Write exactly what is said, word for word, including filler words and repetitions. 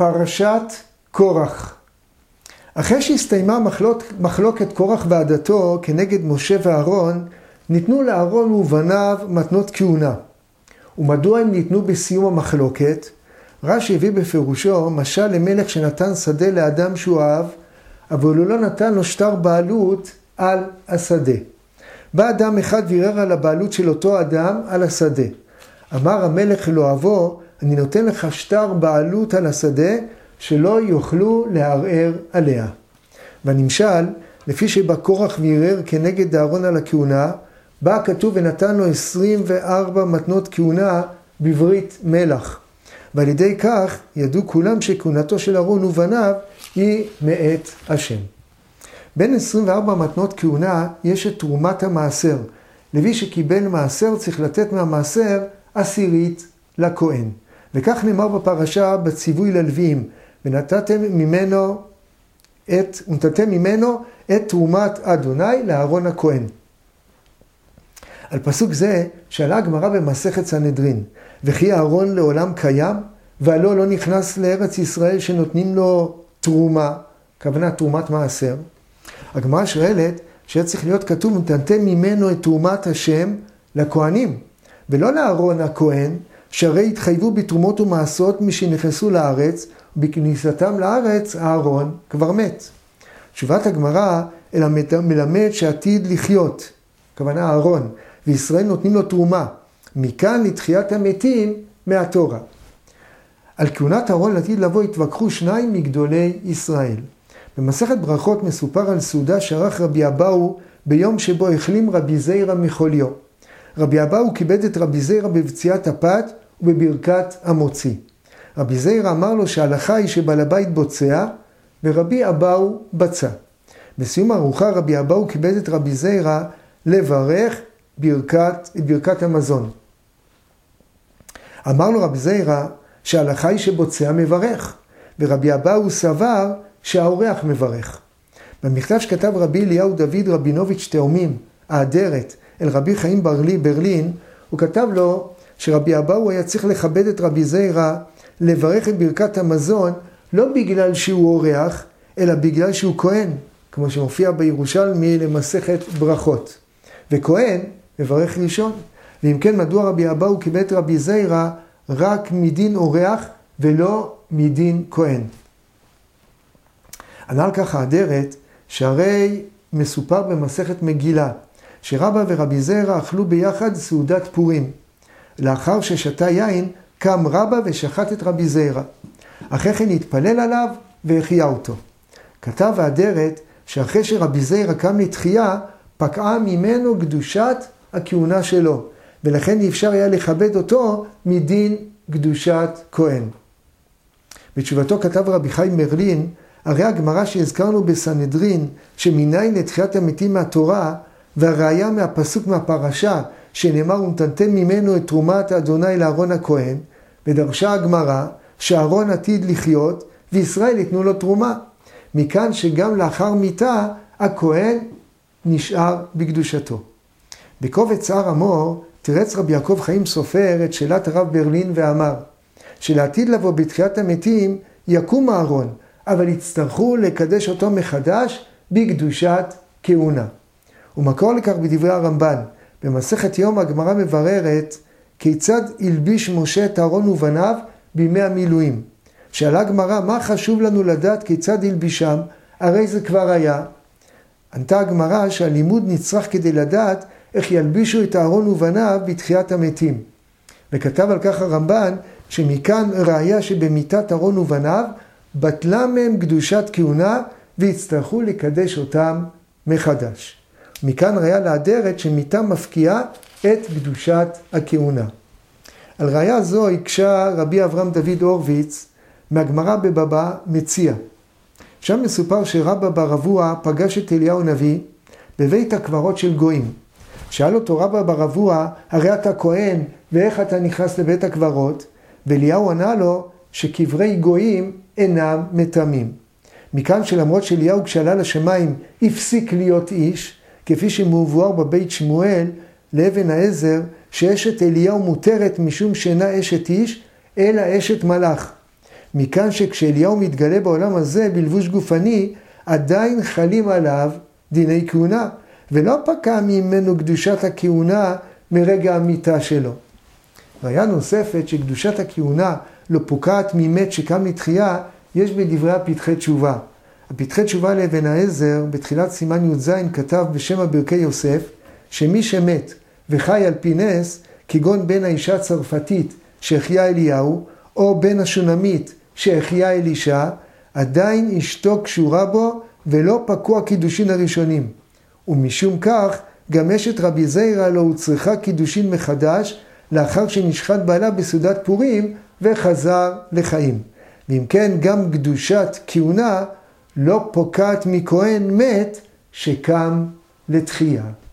פרשת קורח. אחרי שהסתיימה מחלוק, מחלוקת קורח ועדתו כנגד משה ואהרון, ניתנו לאהרון ובניו מתנות כהונה. ומדוע הם ניתנו בסיום המחלוקת? רש"י הביא בפירושו משל למלך שנתן שדה לאדם שהוא אהב, אבל הוא לא נתן לו שטר בעלות על השדה. בא אדם אחד וערער על הבעלות של אותו אדם על השדה. אמר המלך לאוהבו, אני נותן לך שטר בעלות על השדה, שלא יוכלו לערער עליה. והנמשל, לפי שבא קורח וערער כנגד אהרון על הכהונה, בא כתוב ונתן לו עשרים וארבע מתנות כהונה בברית מלח. ועל ידי כך ידעו כולם שכהונתו של אהרון ובניו היא מאת השם. בין עשרים וארבע מתנות כהונה יש את תרומת המעשר. לוי שקיבל מעשר צריך לתת מהמעשר עשירית לכהן. וכך נאמר בפרשה בציווי ללוויים, ונתתם ממנו את, ונתתם ממנו את תרומת אדוני לאהרון הכהן. על פסוק זה שאלה הגמרא במסכת סנהדרין, וכי אהרון לעולם קיים, והלא לא נכנס לארץ ישראל שנותנים לו תרומה, כוונה תרומת מעשר. הגמרא שואלת שצריך להיות כתוב, ונתתם ממנו את תרומת השם לכהנים, ולא לאהרון הכהן, שהרי התחייבו בתרומות ומעשות משנכנסו לארץ, ובכניסתם לארץ אהרון כבר מת. תשובת הגמרא אלא מלמד שעתיד לחיות, כוונה אהרון, וישראל נותנים לו תרומה, מכאן לתחיית המתים מהתורה. על כהונת אהרון לעתיד לבוא התווכחו שניים מגדולי ישראל. במסכת ברכות מסופר על סעודה שערך רבי אבאו ביום שבו החלים רבי זיירא מחוליו. רבי אבאו כיבד את רבי זיירא בבציאת הפת ובברכת המוציא. רבי זיירא אמר לו שההלכה היא שבעל הבית בוצע, ורבי אבאו בצע. בסיום הארוחה רבי אבאו כיבד את רבי זיירא לברך ברכת, את ברכת המזון. אמר לו רבי זיירא שההלכה היא שבוצע מברך, ורבי אבאו סבר שהאורח מברך. במכתב שכתב רבי אליהו דוד רבינוביץ' תאומים, האדרת, אל רבי חיים ברלי ברלין, הוא כתב לו שרבי אבאו היה צריך לכבד את רבי זיירא, לברך את ברכת המזון, לא בגלל שהוא אורח, אלא בגלל שהוא כהן, כמו שמופיע בירושלמי למסכת ברכות. וכהן מברך ראשון. ואם כן, מדוע רבי אבאו כיבד את רבי זיירא רק מדין אורח ולא מדין כהן? ענה על כך האדרת, שהרי מסופר במסכת מגילה, שרבא ורבי זיירא אכלו ביחד סעודת פורים. לאחר ששתה יין, קם רבא ושחט את רבי זיירא. אחרי כן התפלל עליו והחיה אותו. כתב האדרת שאחרי שרבי זיירא קם לתחייה, פקעה ממנו קדושת הכהונה שלו, ולכן אי אפשר היה לכבד אותו מדין קדושת כהן. בתשובתו כתב רבי חיים מרלין, הרי הגמרא שהזכרנו בסנהדרין, שמניין לתחיית המתים מהתורה, והראיה מהפסוק מהפרשה, שנאמר ונתתם ממנו את תרומת אדוני לאהרון הכהן, ודרשה הגמרא שאהרון עתיד לחיות, וישראל ייתנו לו תרומה. מכאן שגם לאחר מיתה, הכהן נשאר בקדושתו. בקובץ הר המור, תרץ רבי יעקב חיים סופר את שאלת הרב ברלין ואמר, שלעתיד לבוא בתחיית המתים יקום אהרון, אבל יצטרכו לקדש אותו מחדש בקדושת כהונה. ומקור לכך בדברי הרמב"ן, במסכת יום הגמרא מבררת כיצד הלביש משה את אהרון ובניו בימי המילואים. שאלה הגמרא, מה חשוב לנו לדעת כיצד הלבישם? הרי זה כבר היה. ענתה הגמרא שהלימוד נצרך כדי לדעת איך ילבישו את אהרון ובניו בתחיית המתים. וכתב על כך הרמב"ן שמכאן ראיה שבמיתת אהרון ובניו בטלה מהם קדושת כהונה והצטרכו לקדש אותם מחדש. מכאן ראיה לאדרת שמיתה מפקיעה את קדושת הכהונה. על ראיה זו הקשה רבי אברהם דוד הורוביץ מהגמרא בבבא מציע. שם מסופר שרבא בר אבוה פגש את אליהו נביא בבית הקברות של גויים. שאל אותו רבא בר אבוה, הרי אתה כהן ואיך אתה נכנס לבית הקברות? ואליהו ענה לו שקברי גויים אינם מטמאים. מכאן שלמרות שאליהו כשעלה לשמיים הפסיק להיות איש, כפי שמובואר בבית שמואל לאבן העזר, שאשת אליהו מותרת משום שאינה אשת איש, אלא אשת מלאך. מכאן שכשאליהו מתגלה בעולם הזה בלבוש גופני, עדיין חלים עליו דיני כהונה, ולא פקע ממנו קדושת הכהונה מרגע המיטה שלו. ראיה נוספת שקדושת הכהונה לא פוקעת ממת שקם לתחייה, יש בדברי הפתחי תשובה. הפתחי תשובה לאבן העזר בתחילת סימן י"ז כתב בשם הברכי יוסף, שמי שמת וחי על פי נס, כגון בן האישה הצרפתית שהחיה אליהו, או בן השונמית שהחיה אלישע, עדיין אשתו קשורה בו ולא פקוע קידושין הראשונים. ומשום כך, גם אשת רבי זיירא לא הוצרכה קידושין מחדש, לאחר שנשחט בעלה בסעודת פורים וחזר לחיים. ואם כן, גם קדושת כהונה לא פוקעת מכהן מת שקם לתחייה.